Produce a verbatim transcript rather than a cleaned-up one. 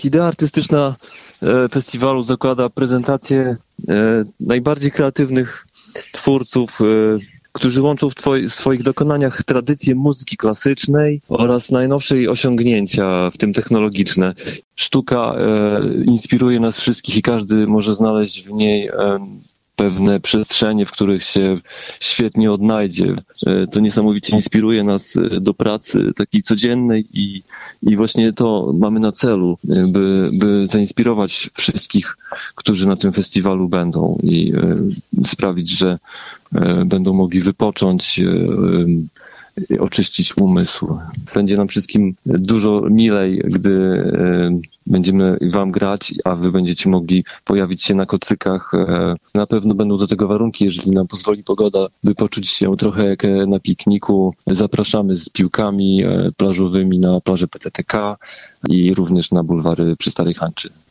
Idea artystyczna festiwalu zakłada prezentację najbardziej kreatywnych twórców, którzy łączą w twoi, swoich dokonaniach tradycję muzyki klasycznej oraz najnowsze osiągnięcia, w tym technologiczne. Sztuka inspiruje nas wszystkich i każdy może znaleźć w niej pewne przestrzenie, w których się świetnie odnajdzie. To niesamowicie inspiruje nas do pracy takiej codziennej i, i właśnie to mamy na celu, by, by zainspirować wszystkich, którzy na tym festiwalu będą i sprawić, że będą mogli wypocząć, oczyścić umysł. Będzie nam wszystkim dużo milej, gdy będziemy wam grać, a wy będziecie mogli pojawić się na kocykach. Na pewno będą do tego warunki, jeżeli nam pozwoli pogoda, by poczuć się trochę jak na pikniku. Zapraszamy z piłkami plażowymi na plażę P T T K i również na bulwary przy Starej Hańczy.